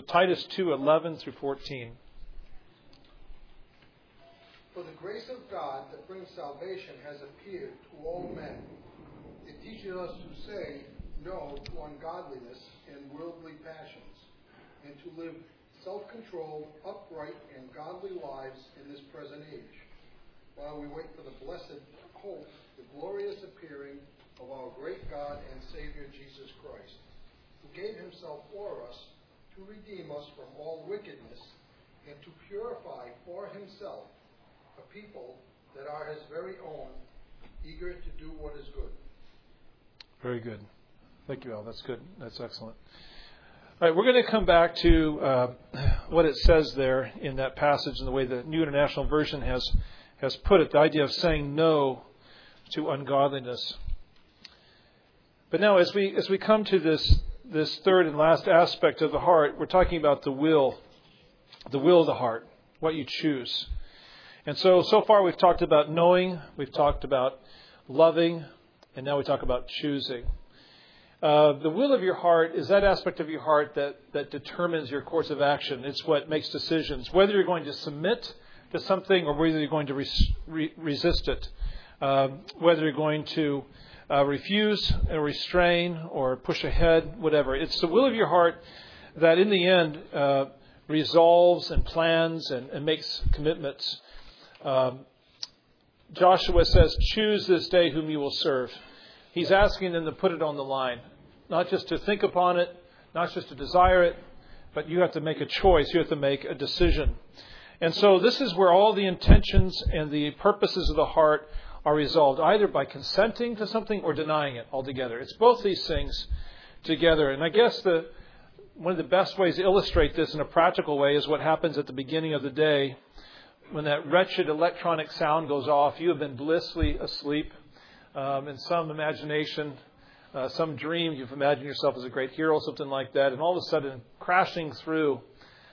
Titus 2:11 through 14. For the grace of God that brings salvation has appeared to all men. It teaches us to say no to ungodliness and worldly passions, and to live self-controlled, upright, and godly lives in this present age, while we wait for the blessed hope, the glorious appearing of our great God and Savior Jesus Christ, who gave himself for us to redeem us from all wickedness and to purify for himself a people that are his very own, eager to do what is good. Very good. Thank you, Al. That's good. That's excellent. All right, we're going to come back to what it says there in that passage and the way the New International Version has put it, the idea of saying no to ungodliness. But now as we come to this third and last aspect of the heart, we're talking about the will of the heart, what you choose. And so far we've talked about knowing, we've talked about loving, and now we talk about choosing. The will of your heart is that aspect of your heart that determines your course of action. It's what makes decisions, whether you're going to submit to something or whether you're going to resist it, whether you're going to refuse or restrain or push ahead, whatever. It's the will of your heart that in the end resolves and plans and makes commitments. Joshua says, choose this day whom you will serve. He's asking them to put it on the line, not just to think upon it, not just to desire it, but you have to make a choice. You have to make a decision. And so this is where all the intentions and the purposes of the heart are resolved, either by consenting to something or denying it altogether. It's both these things together. And I guess one of the best ways to illustrate this in a practical way is what happens at the beginning of the day. When that wretched electronic sound goes off, you have been blissfully asleep. In some imagination, some dream, you've imagined yourself as a great hero, something like that, and all of a sudden, crashing through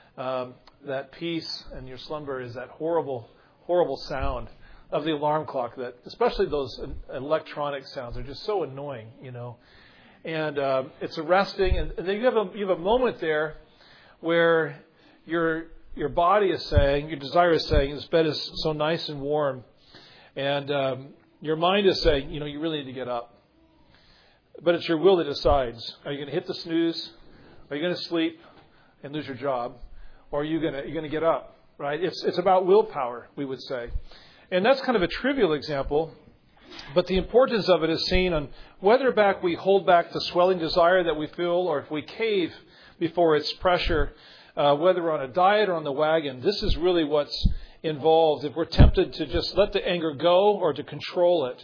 that peace and your slumber is that horrible, horrible sound of the alarm clock. That, especially those electronic sounds, are just so annoying, And it's arresting, and then you have a moment there where your body is saying, your desire is saying, this bed is so nice and warm, and your mind is saying, you really need to get up. But it's your will that decides. Are you going to hit the snooze? Are you going to sleep and lose your job? Or are you going to get up? Right? It's about willpower, we would say. And that's kind of a trivial example. But the importance of it is seen on whether we hold back the swelling desire that we feel, or if we cave before its pressure, whether we're on a diet or on the wagon. This is really what's involved. If we're tempted to just let the anger go or to control it,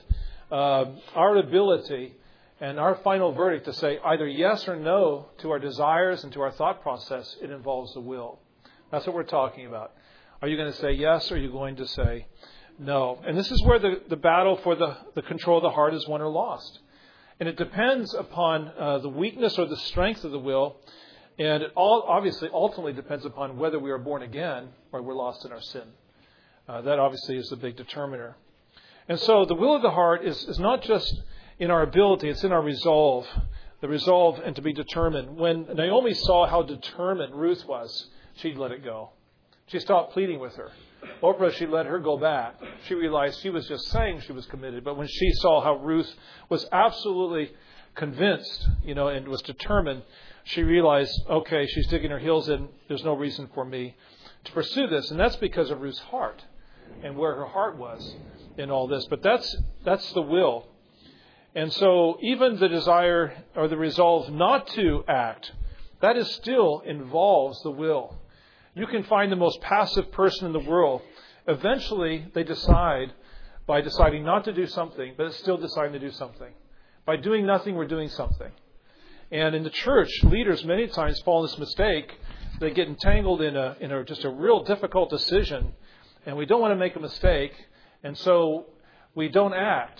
our ability and our final verdict to say either yes or no to our desires and to our thought process, it involves the will. That's what we're talking about. Are you going to say yes, or are you going to say no? And this is where the battle for the control of the heart is won or lost. And it depends upon the weakness or the strength of the will. And it obviously ultimately depends upon whether we are born again or we're lost in our sin. That obviously is the big determiner. And so the will of the heart is not just in our ability, it's in our resolve. The resolve and to be determined. When Naomi saw how determined Ruth was, she'd let it go. She stopped pleading with her. Orpah, she let her go back. She realized she was just saying she was committed. But when she saw how Ruth was absolutely convinced, and was determined, she realized, okay, she's digging her heels in. There's no reason for me to pursue this. And that's because of Ruth's heart and where her heart was in all this. But that's the will. And so even the desire or the resolve not to act, that is still involves the will. You can find the most passive person in the world. Eventually, they decide by deciding not to do something, but still deciding to do something. By doing nothing, we're doing something. And in the church, leaders many times fall in this mistake. They get entangled in just a real difficult decision, and we don't want to make a mistake, and so we don't act.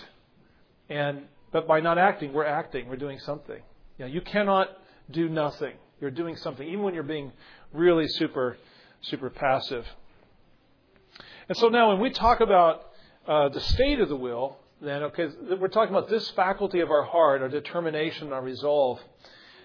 But by not acting, we're acting. We're doing something. You cannot do nothing. You're doing something, even when you're being really super, super passive. And so now when we talk about the state of the will, then, we're talking about this faculty of our heart, our determination, our resolve.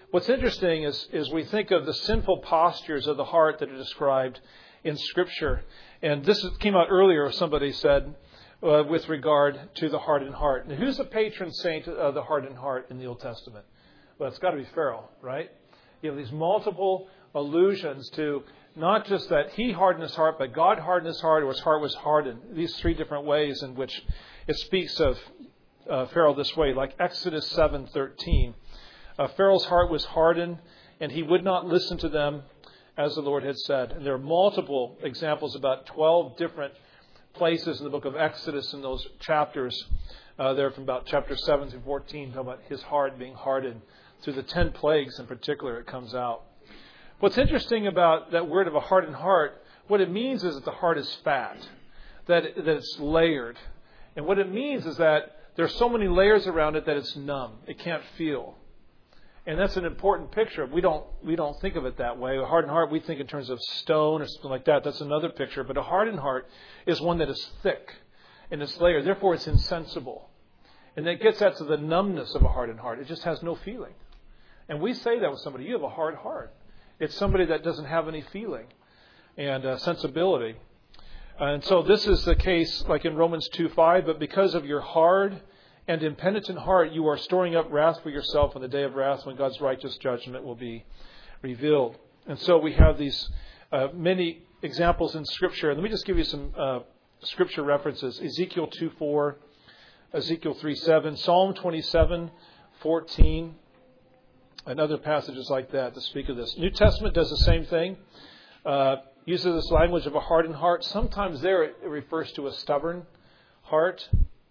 What's interesting is we think of the sinful postures of the heart that are described in Scripture. And this came out earlier, somebody said, with regard to the hardened heart. Now, who's the patron saint of the hardened heart in the Old Testament? Well, it's got to be Pharaoh, right? You have these multiple allusions to not just that he hardened his heart, but God hardened his heart, or his heart was hardened. These three different ways in which it speaks of Pharaoh this way, like Exodus 7:13. Pharaoh's heart was hardened, and he would not listen to them as the Lord had said. And there are multiple examples, about 12 different places in the book of Exodus in those chapters. There from about chapter 7 to 14, talking about his heart being hardened. Through the 10 plagues in particular, it comes out. What's interesting about that word of a hardened heart, what it means is that the heart is fat, that it's layered. And what it means is that there's so many layers around it that it's numb. It can't feel. And that's an important picture. We don't think of it that way. A hardened heart, we think in terms of stone or something like that. That's another picture. But a hardened heart is one that is thick and it's layered. Therefore, it's insensible. And that gets at to the numbness of a hardened heart. It just has no feeling. And we say that with somebody. You have a hard heart. It's somebody that doesn't have any feeling and sensibility. And so this is the case like in Romans 2:5. But because of your hard and impenitent heart, you are storing up wrath for yourself on the day of wrath when God's righteous judgment will be revealed. And so we have these many examples in Scripture. And let me just give you some Scripture references. Ezekiel 2:4, Ezekiel 3:7, Psalm 27:14, and other passages like that to speak of this. New Testament does the same thing. Uses this language of a hardened heart. Sometimes there it refers to a stubborn heart.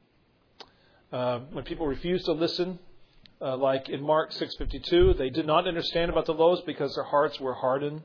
When people refuse to listen, like in Mark 6:52, they did not understand about the loaves because their hearts were hardened.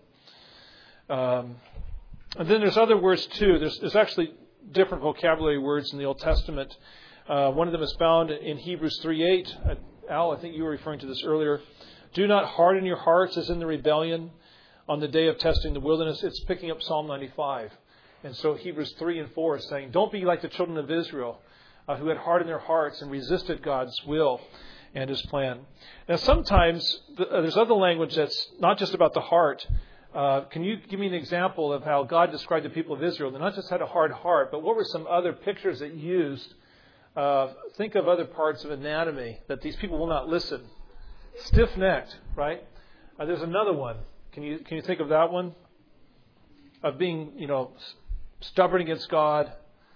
And then there's other words too. There's actually different vocabulary words in the Old Testament. One of them is found in Hebrews 3:8. Al, I think you were referring to this earlier. Do not harden your hearts as in the rebellion on the day of testing the wilderness. It's picking up Psalm 95. And so Hebrews 3 and 4 is saying, don't be like the children of Israel, who had hardened their hearts and resisted God's will and His plan. Now, sometimes there's other language that's not just about the heart. Can you give me an example of how God described the people of Israel? They not just had a hard heart, but what were some other pictures it used? Think of other parts of anatomy that these people will not listen. Stiff-necked, right? There's another one. Can you think of that one? Of being, stubborn against God.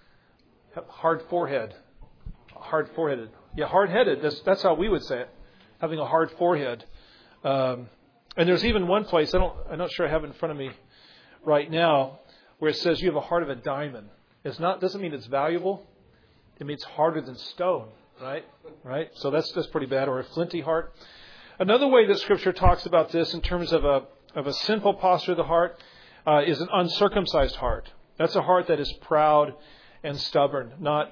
Hard forehead. Hard-foreheaded. Yeah, hard-headed. That's how we would say it. Having a hard forehead. And there's even one place, I'm not sure I have it in front of me right now, where it says you have a heart of a diamond. Doesn't mean it's valuable. It means harder than stone, right? Right? So that's pretty bad. Or a flinty heart. Another way that Scripture talks about this in terms of a sinful posture of the heart is an uncircumcised heart. That's a heart that is proud and stubborn, not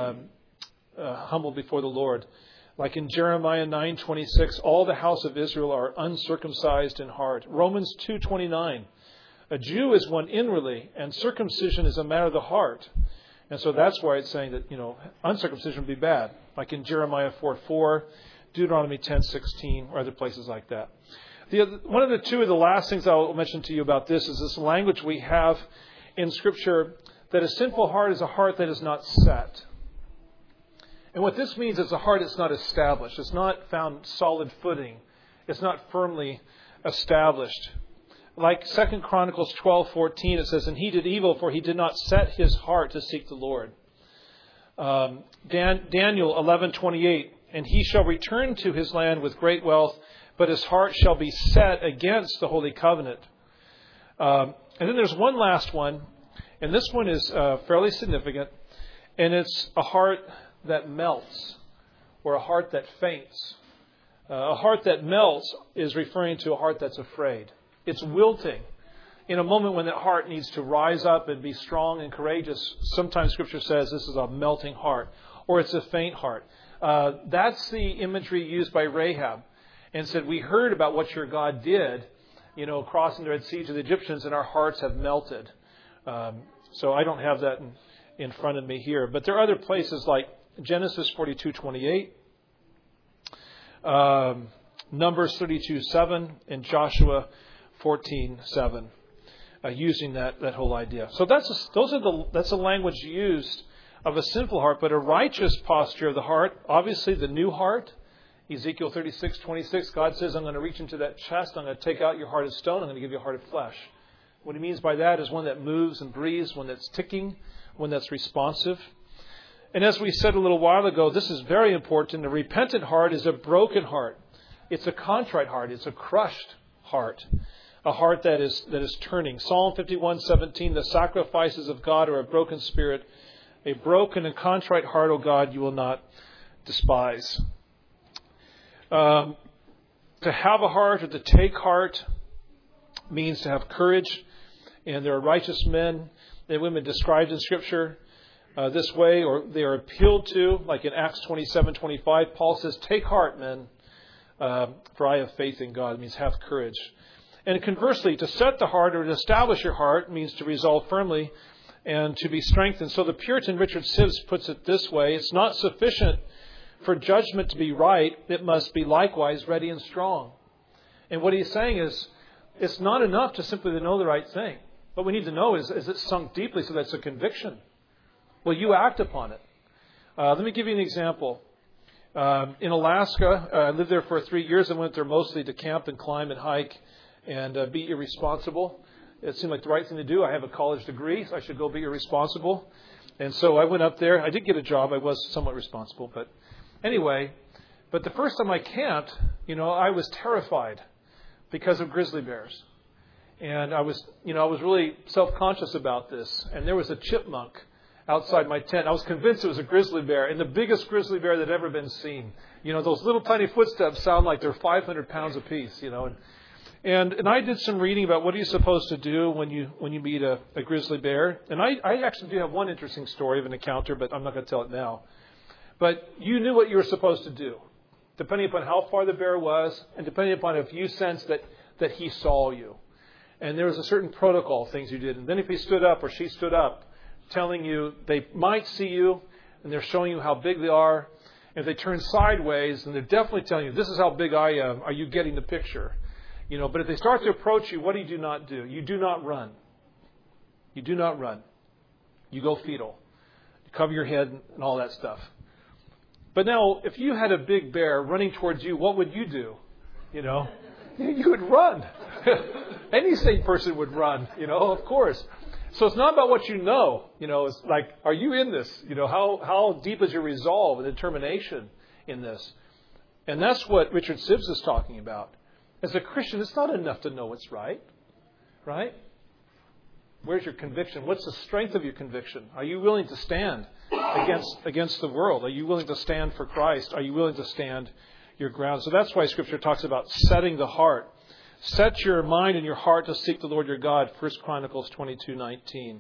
humble before the Lord. Like in Jeremiah 9:26, all the house of Israel are uncircumcised in heart. Romans 2:29, a Jew is one inwardly, and circumcision is a matter of the heart. And so that's why it's saying that, uncircumcision would be bad. Like in Jeremiah 4:4, Deuteronomy 10:16, or other places like that. One of the last things I'll mention to you about this is this language we have in Scripture that a sinful heart is a heart that is not set. And what this means is a heart that's not established. It's not found solid footing. It's not firmly established. Like 2 Chronicles 12:14, it says, and he did evil, for he did not set his heart to seek the Lord. Daniel 11:28, and he shall return to his land with great wealth, but his heart shall be set against the holy covenant. And then there's one last one, and this one is fairly significant, and it's a heart that melts, or a heart that faints. A heart that melts is referring to a heart that's afraid. It's wilting. In a moment when that heart needs to rise up and be strong and courageous, sometimes Scripture says this is a melting heart, or it's a faint heart. That's the imagery used by Rahab, and said, we heard about what your God did, crossing the Red Sea to the Egyptians, and our hearts have melted. So I don't have that in front of me here. But there are other places like Genesis 42:28, Numbers 32:7 and Joshua 14:7, using that whole idea. So that's a language used of a sinful heart, but a righteous posture of the heart. Obviously, the new heart. Ezekiel 36:26, God says, I'm going to reach into that chest, I'm going to take out your heart of stone, I'm going to give you a heart of flesh. What he means by that is one that moves and breathes, one that's ticking, one that's responsive. And as we said a little while ago, this is very important. A repentant heart is a broken heart. It's a contrite heart. It's a crushed heart. A heart that is turning. Psalm 51:17, the sacrifices of God are a broken spirit. A broken and contrite heart, O God, you will not despise. To have a heart or to take heart means to have courage. And there are righteous men and women described in Scripture this way, or they are appealed to, like in Acts 27:25. Paul says, take heart, men, for I have faith in God. It means have courage. And conversely, to set the heart or to establish your heart means to resolve firmly and to be strengthened. So the Puritan Richard Sibbes puts it this way: it's not sufficient for judgment to be right, it must be likewise ready and strong. And what he's saying is, it's not enough to simply to know the right thing. What we need to know is it sunk deeply so that it's a conviction? Will you act upon it? Let me give you an example. In Alaska, I lived there for 3 years. I went there mostly to camp and climb and hike and be irresponsible. It seemed like the right thing to do. I have a college degree, so I should go be irresponsible. And so I went up there. I did get a job. I was somewhat responsible. But anyway, the first time I camped, I was terrified because of grizzly bears. And I was really self-conscious about this. And there was a chipmunk outside my tent. I was convinced it was a grizzly bear, and the biggest grizzly bear that had ever been seen. Those little tiny footsteps sound like they're 500 pounds apiece, And I did some reading about what are you supposed to do when you meet a grizzly bear. And I actually do have one interesting story of an encounter, but I'm not going to tell it now. But you knew what you were supposed to do, depending upon how far the bear was, and depending upon if you sensed that he saw you. And there was a certain protocol, things you did. And then if he stood up or she stood up, telling you they might see you, and they're showing you how big they are. If they turn sideways, then they're definitely telling you, this is how big I am. Are you getting the picture? But if they start to approach you, what do you not do? You do not run. You do not run. You go fetal. You cover your head and all that stuff. But now, if you had a big bear running towards you, what would you do? You would run. Any sane person would run, of course. So it's not about what you know. It's like, are you in this? How deep is your resolve and determination in this? And that's what Richard Sibbes is talking about. As a Christian, it's not enough to know what's right. Right? Where's your conviction? What's the strength of your conviction? Are you willing to stand against the world? Are you willing to stand for Christ? Are you willing to stand your ground? So that's why Scripture talks about setting the heart. Set your mind and your heart to seek the Lord your God. 1 Chronicles 22:19.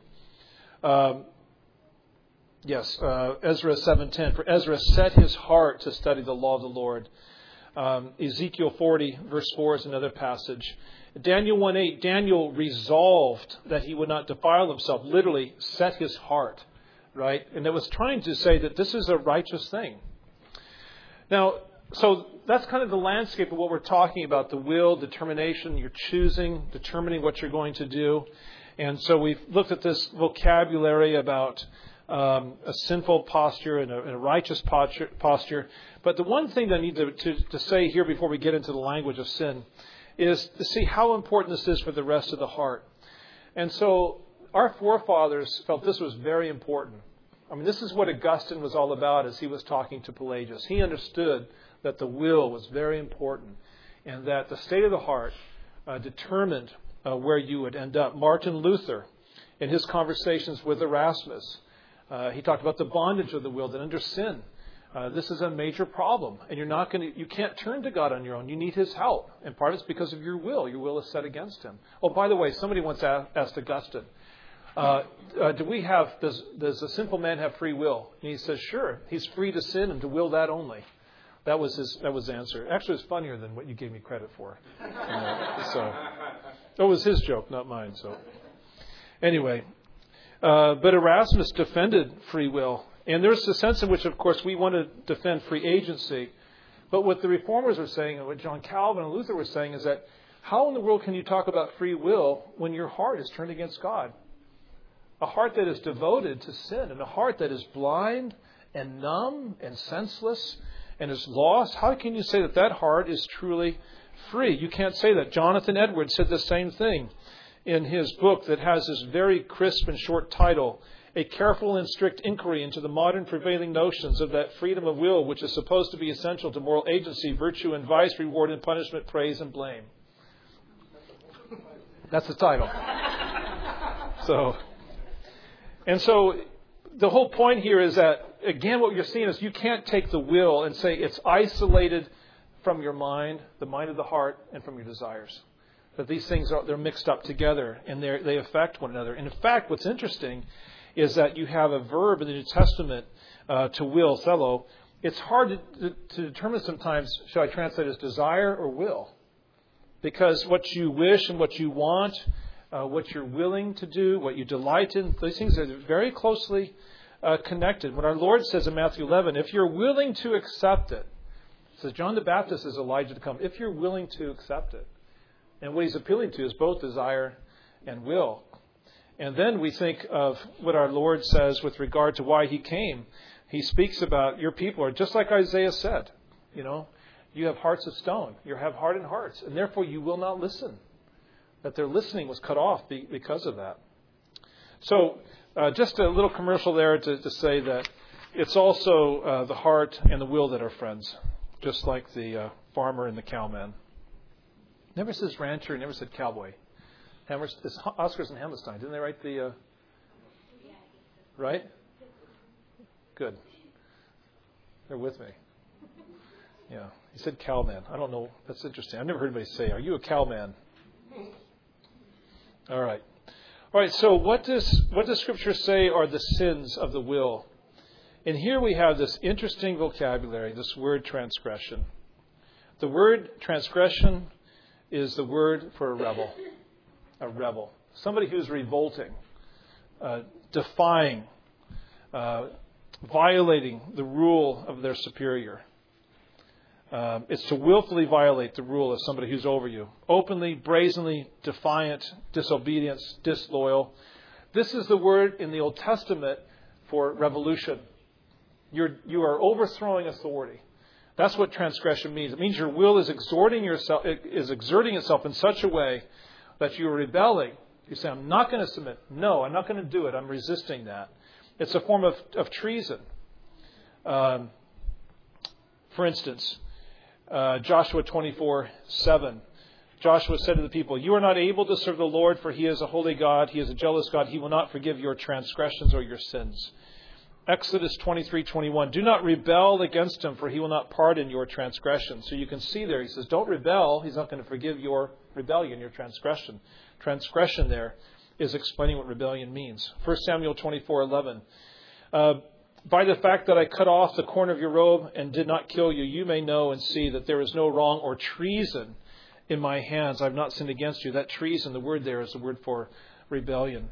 Ezra 7:10. For Ezra set his heart to study the law of the Lord. Ezekiel 40 verse 4 is another passage. Daniel 1:8. Daniel resolved that he would not defile himself. Literally set his heart. Right? And it was trying to say that this is a righteous thing. Now, so that's kind of the landscape of what we're talking about, the will, determination, you're choosing, determining what you're going to do. And so we've looked at this vocabulary about a sinful posture and a righteous posture. But the one thing that I need to say here before we get into the language of sin is to see how important this is for the rest of the heart. And so our forefathers felt this was very important. I mean, this is what Augustine was all about as he was talking to Pelagius. He understood that the will was very important and that the state of the heart determined where you would end up. Martin Luther, in his conversations with Erasmus, he talked about the bondage of the will, that under sin, this is a major problem. And you can't turn to God on your own. You need his help. And part of it's because of your will. Your will is set against him. Oh, by the way, somebody once asked Augustine, does a sinful man have free will? And he says, sure, he's free to sin and to will that only. That was his answer. Actually, it's funnier than what you gave me credit for. So it was his joke, not mine. So anyway, but Erasmus defended free will. And there's a sense in which, of course, we want to defend free agency. But what the Reformers were saying, and what John Calvin and Luther were saying, is that how in the world can you talk about free will when your heart is turned against God? A heart that is devoted to sin, and a heart that is blind and numb and senseless and is lost. How can you say that that heart is truly free? You can't say that. Jonathan Edwards said the same thing in his book that has this very crisp and short title, A Careful and Strict Inquiry into the Modern Prevailing Notions of that Freedom of Will which is supposed to be essential to moral agency, virtue and vice, reward and punishment, praise and blame. That's the title. So the whole point here is that, again, what you're seeing is you can't take the will and say it's isolated from your mind, the mind of the heart, and from your desires. That these things they're mixed up together and they affect one another. And in fact, what's interesting is that you have a verb in the New Testament to will, thelo. It's hard to determine sometimes, should I translate as desire or will? Because what you wish and what you want, what you're willing to do, what you delight in, these things are very closely connected. When our Lord says in Matthew 11, if you're willing to accept it, says John the Baptist is Elijah to come, if you're willing to accept it. And what he's appealing to is both desire and will. And then we think of what our Lord says with regard to why he came. He speaks about your people are just like Isaiah said. You have hearts of stone. You have hardened hearts. And therefore you will not listen. That their listening was cut off because of that. So just a little commercial there to say that it's also the heart and the will that are friends. Just like the farmer and the cowman. Never says rancher, never said cowboy. It's Oscars and Hammerstein. Didn't they write the... Right? Good. They're with me. Yeah. He said cowman. I don't know. That's interesting. I've never heard anybody say, are you a cowman? All right. All right. So what does Scripture say are the sins of the will? And here we have this interesting vocabulary, this word transgression. The word transgression is the word for a rebel. A rebel. Somebody who's revolting, defying, violating the rule of their superior. It's to willfully violate the rule of somebody who's over you. Openly, brazenly, defiant, disobedient, disloyal. This is the word in the Old Testament for revolution. You are overthrowing authority. That's what transgression means. It means your will is exerting itself in such a way that you're rebelling. You say, I'm not going to submit. No, I'm not going to do it. I'm resisting that. It's a form of treason. For instance, Joshua 24:7. Joshua said to the people, you are not able to serve the Lord, for he is a holy God. He is a jealous God. He will not forgive your transgressions or your sins. Exodus 23:21. Do not rebel against him, for he will not pardon your transgressions. So you can see there, he says, don't rebel. He's not going to forgive your rebellion, your transgression. Transgression there is explaining what rebellion means. 1 Samuel 24:11. By the fact that I cut off the corner of your robe and did not kill you, you may know and see that there is no wrong or treason in my hands. I have not sinned against you. That treason, the word there is the word for rebellion.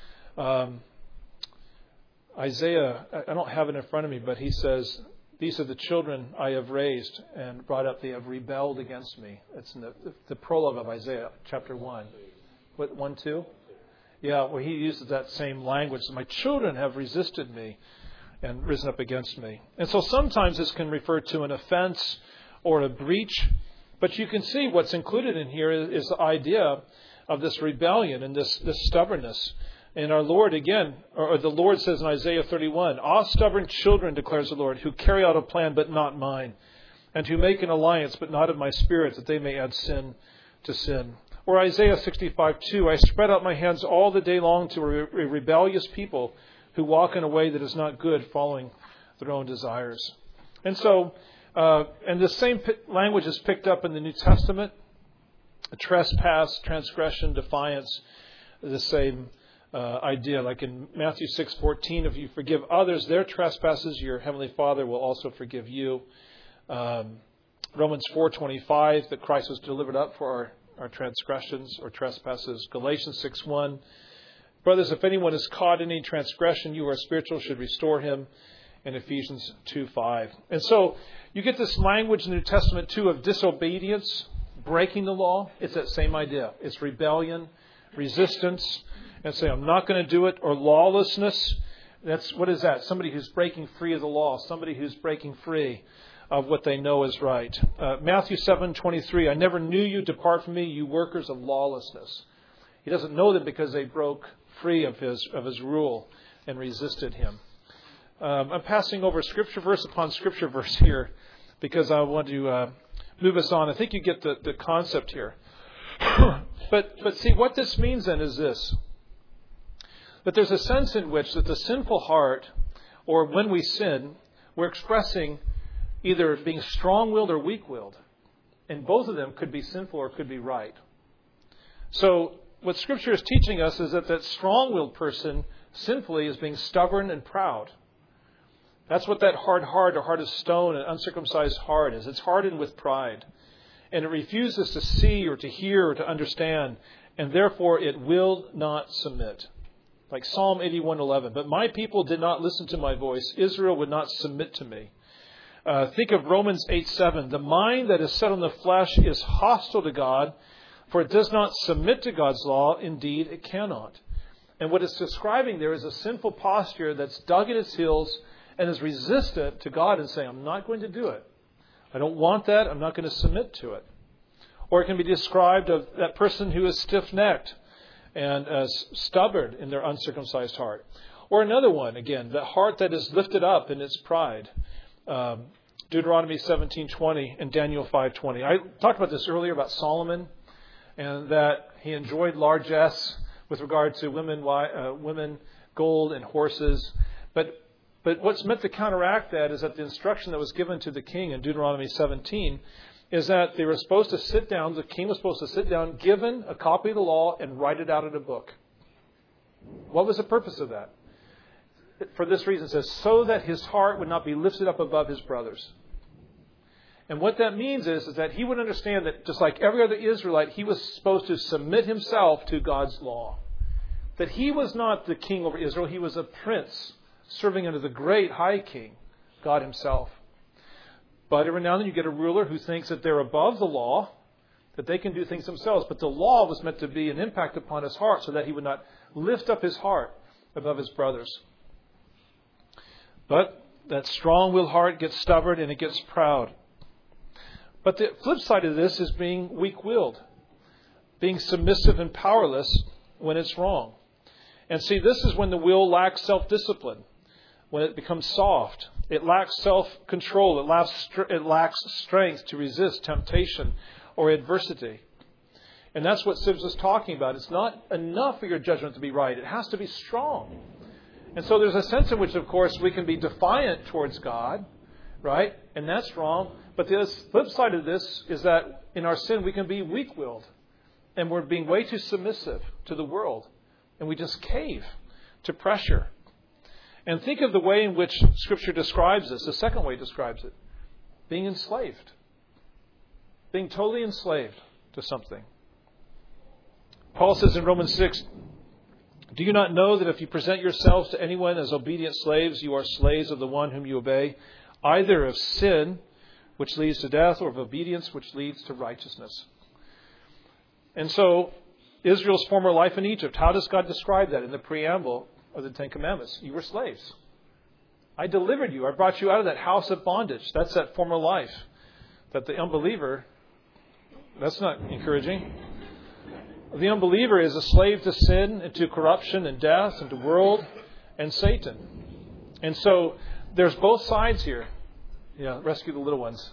Isaiah, I don't have it in front of me, but he says, these are the children I have raised and brought up. They have rebelled against me. It's in the prologue of Isaiah, chapter 1. What, 1:2? Yeah, where he uses that same language. My children have resisted me and risen up against me. And so sometimes this can refer to an offense or a breach. But you can see what's included in here is the idea of this rebellion and this stubbornness. And our Lord, again, or the Lord says in Isaiah 31, "Ah, stubborn children, declares the Lord, who carry out a plan but not mine, and who make an alliance but not of my spirit, that they may add sin to sin." Or Isaiah 65:2, "I spread out my hands all the day long to a rebellious people who walk in a way that is not good, following their own desires." And so, and the same language is picked up in the New Testament. Trespass, transgression, defiance, the same idea. Like in Matthew 6:14, if you forgive others their trespasses, your heavenly Father will also forgive you. Romans 4:25, that Christ was delivered up for our transgressions or trespasses. Galatians 6:1, "Brothers, if anyone is caught in any transgression, you who are spiritual should restore him in Ephesians 2:5. And so you get this language in the New Testament too of disobedience, breaking the law. It's that same idea. It's rebellion, resistance, and say, I'm not going to do it, or lawlessness. What is that? Somebody who's breaking free of the law, somebody who's breaking free of what they know is right. Matthew 7:23, I never knew you, depart from me, you workers of lawlessness. He doesn't know them because they broke free of his rule and resisted him. I'm passing over scripture verse upon scripture verse here because I want to move us on. I think you get the concept here. But see, what this means then is this. That there's a sense in which that the sinful heart, or when we sin, we're expressing either being strong-willed or weak-willed. And both of them could be sinful or could be right. So what Scripture is teaching us is that strong-willed person sinfully is being stubborn and proud. That's what that hard heart or heart of stone and uncircumcised heart is. It's hardened with pride. And it refuses to see or to hear or to understand. And therefore it will not submit. Like Psalm 81:11. But my people did not listen to my voice. Israel would not submit to me. Think of Romans 8:7. The mind that is set on the flesh is hostile to God, for it does not submit to God's law. Indeed, it cannot. And what it's describing there is a sinful posture that's dug in its heels and is resistant to God and saying, I'm not going to do it. I don't want that. I'm not going to submit to it. Or it can be described of that person who is stiff-necked and stubborn in their uncircumcised heart. Or another one, again, the heart that is lifted up in its pride. Deuteronomy 17:20 and Daniel 5:20. I talked about this earlier about Solomon and that he enjoyed largesse with regard to women, gold, and horses. But what's meant to counteract that is that the instruction that was given to the king in Deuteronomy 17 is that they were supposed to sit down, the king was supposed to sit down, given a copy of the law, and write it out in a book. What was the purpose of that? For this reason, it says, so that his heart would not be lifted up above his brothers. And what that means is that he would understand that just like every other Israelite, he was supposed to submit himself to God's law. That he was not the king over Israel, he was a prince serving under the great high king, God himself. But every now and then you get a ruler who thinks that they're above the law, that they can do things themselves. But the law was meant to be an impact upon his heart so that he would not lift up his heart above his brothers. But that strong-willed heart gets stubborn and it gets proud. But the flip side of this is being weak-willed, being submissive and powerless when it's wrong. And see, this is when the will lacks self-discipline, when it becomes soft. It lacks self-control. It lacks strength to resist temptation or adversity. And that's what Sibbs is talking about. It's not enough for your judgment to be right. It has to be strong. And so there's a sense in which, of course, we can be defiant towards God, right? And that's wrong. But the flip side of this is that in our sin, we can be weak-willed. And we're being way too submissive to the world. And we just cave to pressure. And think of the way in which Scripture describes this. The second way it describes it. Being enslaved. Being totally enslaved to something. Paul says in Romans 6, do you not know that if you present yourselves to anyone as obedient slaves, you are slaves of the one whom you obey, either of sin, which leads to death, or of obedience, which leads to righteousness? And so, Israel's former life in Egypt, how does God describe that in the preamble of the Ten Commandments? You were slaves. I delivered you. I brought you out of that house of bondage. That's that former life. That the unbeliever, that's not encouraging. The unbeliever is a slave to sin and to corruption and death and to world and Satan. And so there's both sides here. Yeah, rescue the little ones.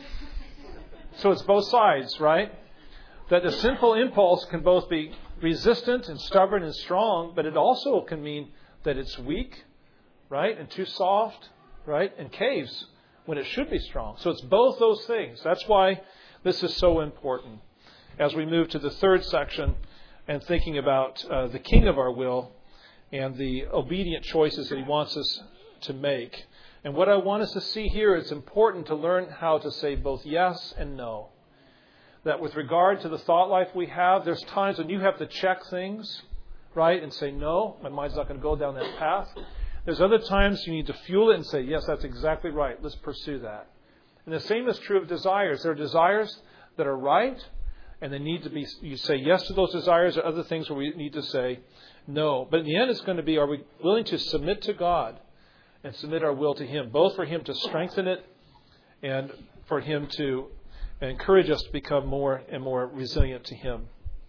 So it's both sides, right? That the sinful impulse can both be resistant and stubborn and strong, but it also can mean that it's weak, right? And too soft, right? And caves when it should be strong. So it's both those things. That's why this is so important. As we move to the third section and thinking about the king of our will and the obedient choices that he wants us to make. And what I want us to see here, it's important to learn how to say both yes and no. That with regard to the thought life we have, there's times when you have to check things, right, and say, no, my mind's not going to go down that path. There's other times you need to fuel it and say, yes, that's exactly right. Let's pursue that. And the same is true of desires. There are desires that are right, and they need to be, you say yes to those desires. There are other things where we need to say no. But in the end, it's going to be, are we willing to submit to God and submit our will to Him, both for Him to strengthen it and for Him to encourage us to become more and more resilient to Him.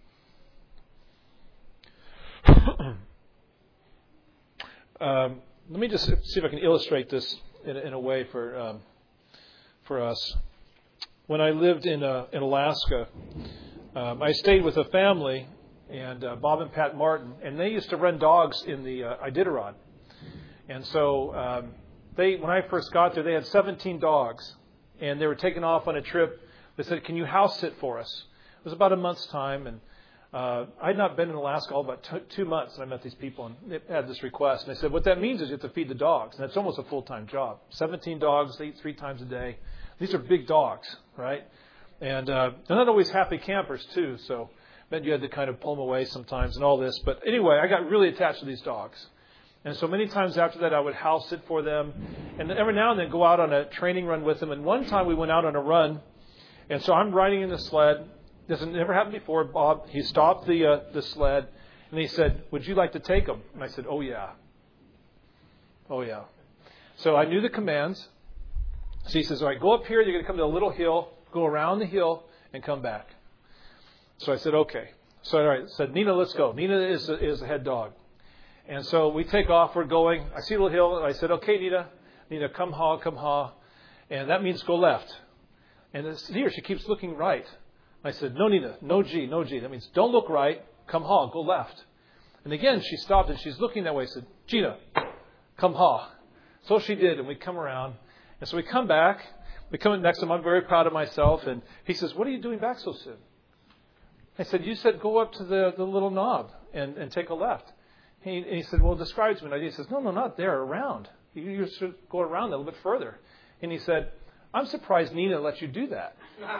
Let me just see if I can illustrate this in a way for us. When I lived in Alaska, I stayed with a family, and Bob and Pat Martin, and they used to run dogs in the Iditarod. And so when I first got there, they had 17 dogs, and they were taking off on a trip. They said, "Can you house sit for us?" It was about a month's time, and I had not been in Alaska all about 2 months, and I met these people, and they had this request. And they said, what that means is you have to feed the dogs, and that's almost a full-time job. 17 dogs, they eat 3 times a day. These are big dogs, right? And they're not always happy campers, too, so meant you had to kind of pull them away sometimes and all this. But anyway, I got really attached to these dogs. And so many times after that, I would house sit for them, and every now and then go out on a training run with them. And one time we went out on a run, and so I'm riding in the sled. This has never happened before. Bob, he stopped the sled, and he said, "Would you like to take them?" And I said, "Oh, yeah. Oh, yeah." So I knew the commands. So he says, "All right, go up here. You're going to come to a little hill, go around the hill, and come back." So I said, "Okay." So all right, I said, "Nina, let's go." Nina is the head dog. And so we take off. We're going. I see a little hill, and I said, "Okay, Nina, come ha. And that means go left. And here, she keeps looking right. I said, "No, Nina, no G. That means don't look right, come ha, go left." And again, she stopped and she's looking that way. I said, "Gina, come ha." So she did, and we come around. And so we come back. We come next to him. I'm very proud of myself. And he says, "What are you doing back so soon?" I said, "You said go up to the little knob and take a left." And he said, "Well, describe to me." And he says, No, not there, around. You should go around a little bit further. And he said, "I'm surprised Nina let you do that."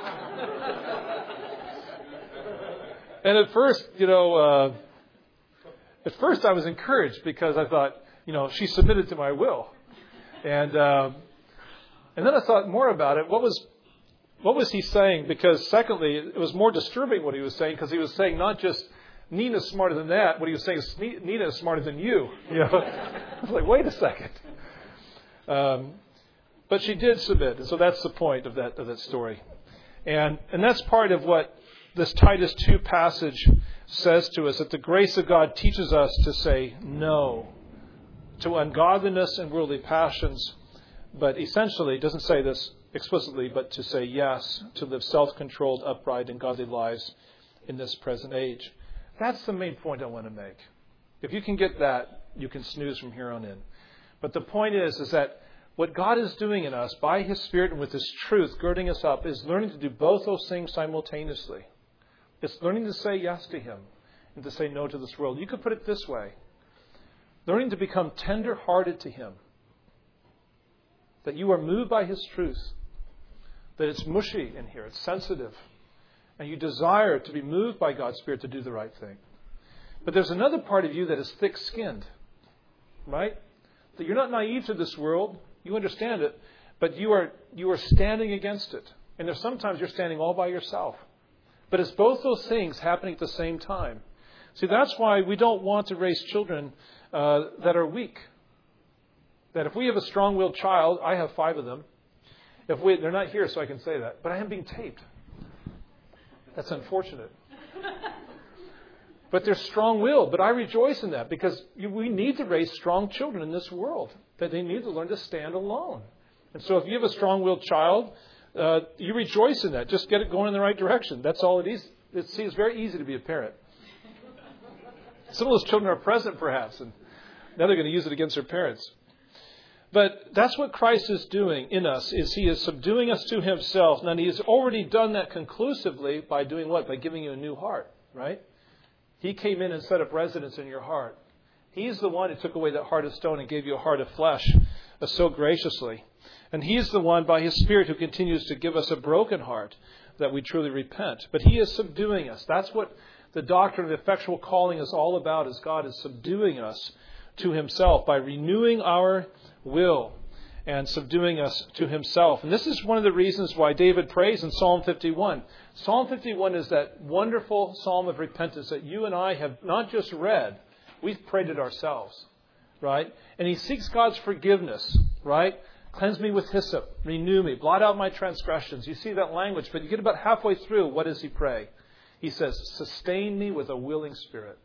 And at first, I was encouraged because I thought, she submitted to my will. And then I thought more about it. What was he saying? Because secondly, it was more disturbing what he was saying, because he was saying not just Nina's smarter than that. What he was saying is Nina is smarter than you. I was like, wait a second. But she did submit, and so that's the point of that story. And that's part of what this Titus 2 passage says to us, that the grace of God teaches us to say no to ungodliness and worldly passions, but essentially, it doesn't say this explicitly, but to say yes, to live self-controlled, upright, and godly lives in this present age. That's the main point I want to make. If you can get that, you can snooze from here on in. But the point is that what God is doing in us by His Spirit and with His truth girding us up is learning to do both those things simultaneously. It's learning to say yes to Him and to say no to this world. You could put it this way. Learning to become tender-hearted to Him. That you are moved by His truth. That it's mushy in here. It's sensitive. And you desire to be moved by God's Spirit to do the right thing. But there's another part of you that is thick-skinned. Right? That you're not naive to this world. You understand it. But you are standing against it. And there's sometimes you're standing all by yourself. But it's both those things happening at the same time. See, that's why we don't want to raise children that are weak. That if we have a strong-willed child, I have 5 of them. They're not here, so I can say that. But I am being taped. That's unfortunate. But they're strong-willed. But I rejoice in that because we need to raise strong children in this world. That they need to learn to stand alone. And so if you have a strong-willed child, you rejoice in that. Just get it going in the right direction. That's all it is. It's very easy to be a parent. Some of those children are present, perhaps, and now they're going to use it against their parents. But that's what Christ is doing in us, is He is subduing us to Himself. Now, He has already done that conclusively by doing what? By giving you a new heart, right? He came in and set up residence in your heart. He's the one who took away that heart of stone and gave you a heart of flesh so graciously. And He's the one, by His Spirit, who continues to give us a broken heart that we truly repent. But He is subduing us. That's what the doctrine of effectual calling is all about, is God is subduing us to himself by renewing our will and subduing us to himself. And this is one of the reasons why David prays in Psalm 51. Psalm 51 is that wonderful psalm of repentance that you and I have not just read, we've prayed it ourselves, right? And he seeks God's forgiveness, right? Cleanse me with hyssop, renew me, blot out my transgressions. You see that language, but you get about halfway through, what does he pray? He says, sustain me with a willing spirit.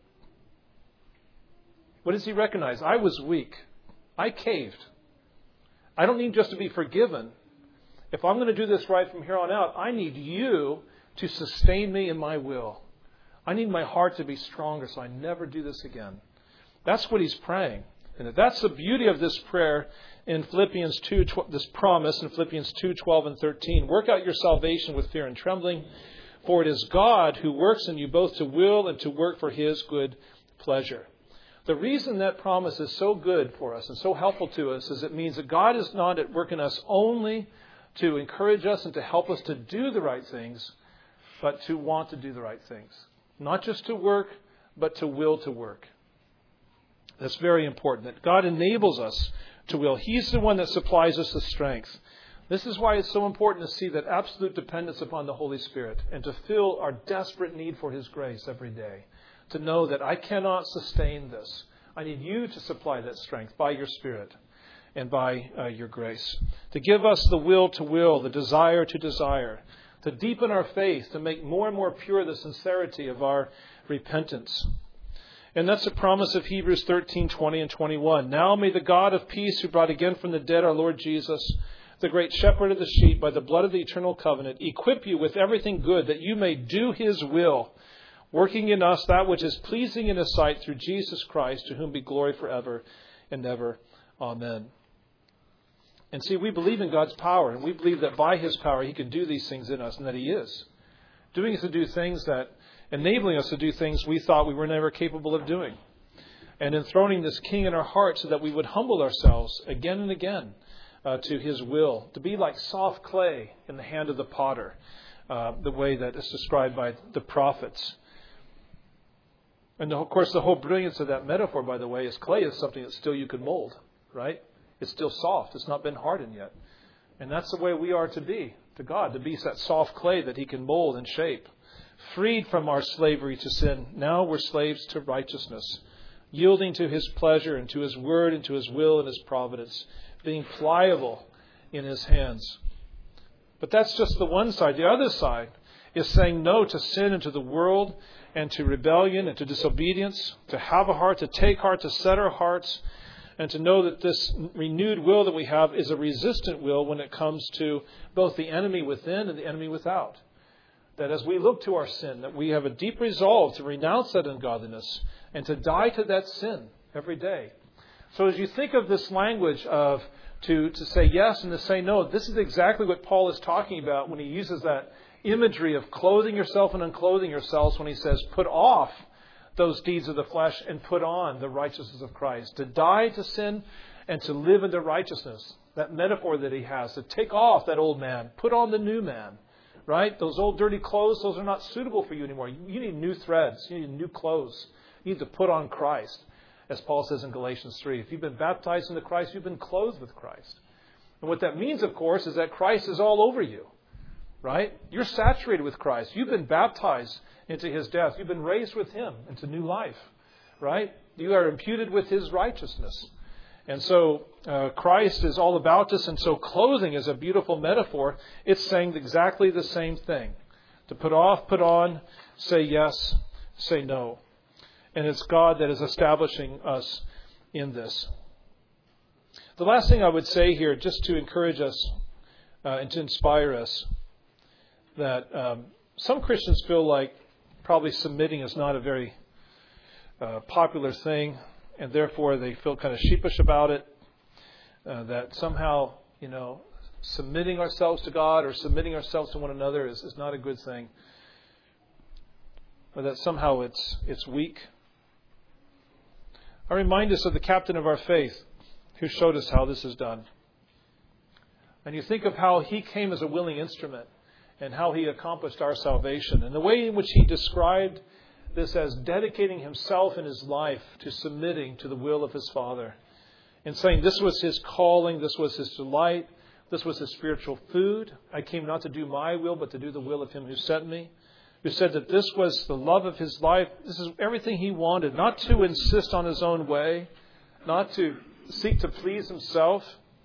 What does he recognize? I was weak. I caved. I don't need just to be forgiven. If I'm going to do this right from here on out, I need you to sustain me in my will. I need my heart to be stronger so I never do this again. That's what he's praying. And that's the beauty of this prayer in Philippians 2, this promise in Philippians 2, 12 and 13. Work out your salvation with fear and trembling, for it is God who works in you both to will and to work for his good pleasure. The reason that promise is so good for us and so helpful to us is it means that God is not at work in us only to encourage us and to help us to do the right things, but to want to do the right things. Not just to work, but to will to work. That's very important, that God enables us to will. He's the one that supplies us the strength. This is why it's so important to see that absolute dependence upon the Holy Spirit and to feel our desperate need for his grace every day. To know that I cannot sustain this. I need you to supply that strength by your Spirit and by your grace. To give us the will, the desire to desire. To deepen our faith, to make more and more pure the sincerity of our repentance. And that's the promise of Hebrews 13, 20 and 21. Now may the God of peace, who brought again from the dead our Lord Jesus, the great shepherd of the sheep, by the blood of the eternal covenant, equip you with everything good, that you may do his will, working in us that which is pleasing in his sight, through Jesus Christ, to whom be glory forever and ever. Amen. And see, we believe in God's power, and we believe that by his power he can do these things in us, and that he is. Doing us to do things that, enabling us to do things we thought we were never capable of doing. And enthroning this king in our hearts so that we would humble ourselves again and again to his will. To be like soft clay in the hand of the potter, the way that is described by the prophets. And of course, the whole brilliance of that metaphor, by the way, is clay is something that still you could mold, right? It's still soft. It's not been hardened yet. And that's the way we are to be to God, to be that soft clay that he can mold and shape. Freed from our slavery to sin, now we're slaves to righteousness, yielding to his pleasure and to his word and to his will and his providence, being pliable in his hands. But that's just the one side. The other side is saying no to sin and to the world and to rebellion and to disobedience, to have a heart, to take heart, to set our hearts, and to know that this renewed will that we have is a resistant will when it comes to both the enemy within and the enemy without. That as we look to our sin, that we have a deep resolve to renounce that ungodliness and to die to that sin every day. So as you think of this language of to say yes and to say no, this is exactly what Paul is talking about when he uses that imagery of clothing yourself and unclothing yourselves when he says, put off those deeds of the flesh and put on the righteousness of Christ. To die to sin and to live into righteousness. That metaphor that he has, to take off that old man, put on the new man. Right? Those old dirty clothes, those are not suitable for you anymore. You need new threads. You need new clothes. You need to put on Christ. As Paul says in Galatians 3, if you've been baptized into Christ, you've been clothed with Christ. And what that means, of course, is that Christ is all over you. Right? You're saturated with Christ. You've been baptized into his death. You've been raised with him into new life. Right? You are imputed with his righteousness. And so Christ is all about us. And so clothing is a beautiful metaphor. It's saying exactly the same thing. To put off, put on, say yes, say no. And it's God that is establishing us in this. The last thing I would say here, just to encourage us and to inspire us, that some Christians feel like probably submitting is not a very popular thing, and therefore they feel kind of sheepish about it, that somehow, submitting ourselves to God or submitting ourselves to one another is not a good thing, or that somehow it's weak. I remind us of the captain of our faith who showed us how this is done. And you think of how he came as a willing instrument and how he accomplished our salvation, and the way in which he described this as dedicating himself and his life to submitting to the will of his Father. And saying this was his calling, this was his delight, this was his spiritual food. I came not to do my will, but to do the will of him who sent me. Who said that this was the love of his life. This is everything he wanted. Not to insist on his own way. Not to seek to please himself.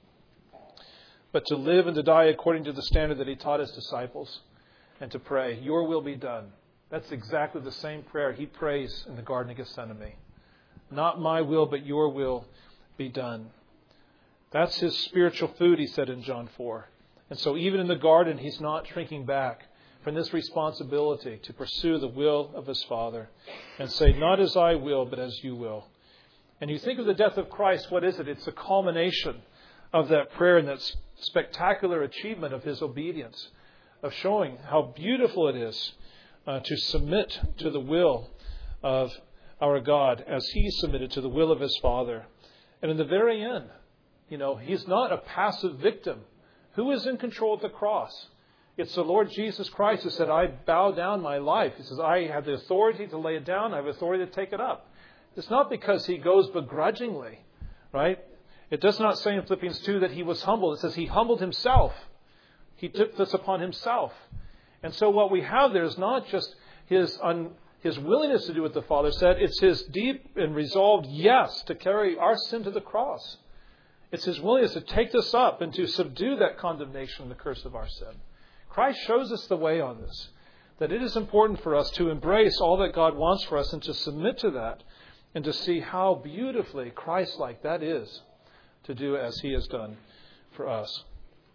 But to live and to die according to the standard that he taught his disciples. And to pray, your will be done. That's exactly the same prayer he prays in the Garden of Gethsemane. Not my will, but your will be done. That's his spiritual food, he said in John 4. And so even in the garden, he's not shrinking back from this responsibility to pursue the will of his Father and say, not as I will, but as you will. And you think of the death of Christ, what is it? It's a culmination of that prayer and that spectacular achievement of his obedience, of showing how beautiful it is to submit to the will of our God as he submitted to the will of his Father. And in the very end, he's not a passive victim. Who is in control of the cross? It's the Lord Jesus Christ who said, I bow down my life. He says, I have the authority to lay it down. I have authority to take it up. It's not because he goes begrudgingly, right? It does not say in Philippians 2 that he was humble. It says he humbled himself. He took this upon himself. And so what we have there is not just his willingness to do what the Father said. It's his deep and resolved yes to carry our sin to the cross. It's his willingness to take this up and to subdue that condemnation and the curse of our sin. Christ shows us the way on this, that it is important for us to embrace all that God wants for us and to submit to that and to see how beautifully Christ-like that is to do as he has done for us.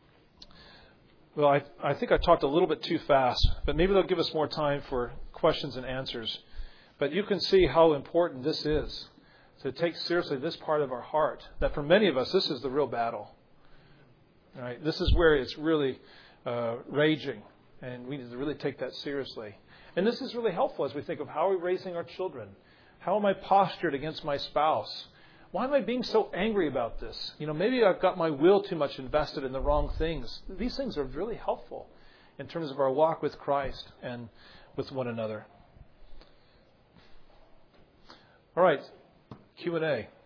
Well, I think I talked a little bit too fast, but maybe they'll give us more time for questions and answers. But you can see how important this is, to take seriously this part of our heart, that for many of us, this is the real battle. Right? This is where it's really raging, and we need to really take that seriously. And this is really helpful as we think of how are we raising our children? How am I postured against my spouse? Why am I being so angry about this? Maybe I've got my will too much invested in the wrong things. These things are really helpful in terms of our walk with Christ and with one another. All right, Q&A.